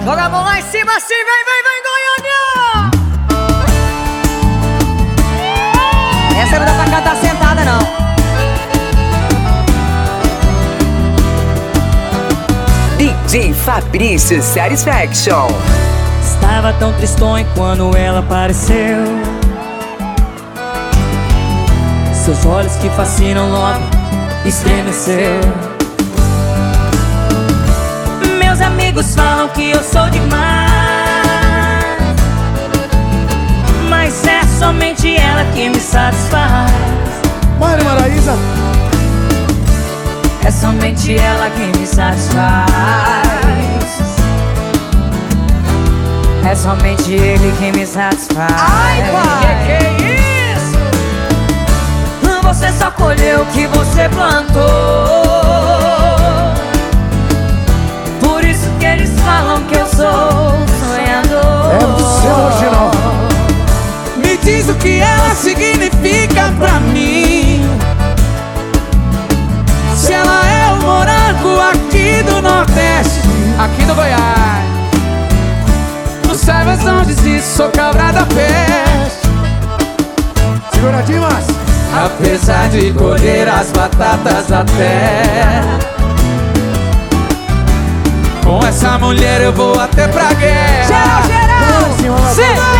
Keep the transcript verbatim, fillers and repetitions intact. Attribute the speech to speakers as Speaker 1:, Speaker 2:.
Speaker 1: Joga a mão lá em cima assim, vem, vem, vem, Goiânia! Essa não dá pra cantar sentada, não.
Speaker 2: D J Fabrício Satisfaction.
Speaker 3: Estava tão tristonho quando ela apareceu. Seus olhos que fascinam logo estremeceu. Meus amigos falam que eu sou demais, mas é somente ela que me satisfaz.
Speaker 4: Mari Maraísa.
Speaker 3: É somente ela que me satisfaz. É somente ele que me satisfaz.
Speaker 1: Ai, pai!
Speaker 3: Que que é isso? Você só colheu o que você plantou. Por isso que eles falam que eu sou sonhador.
Speaker 4: É você original.
Speaker 5: Me diz o que ela significa pra mim. Se ela é o morango aqui do Nordeste, aqui do Goiás. No Saivas não diz isso, sou cabra da peste.
Speaker 4: Segura, Dimas.
Speaker 5: Apesar de colher as batatas da terra, com essa mulher eu vou até pra guerra.
Speaker 1: Geral, geral!
Speaker 4: Sim,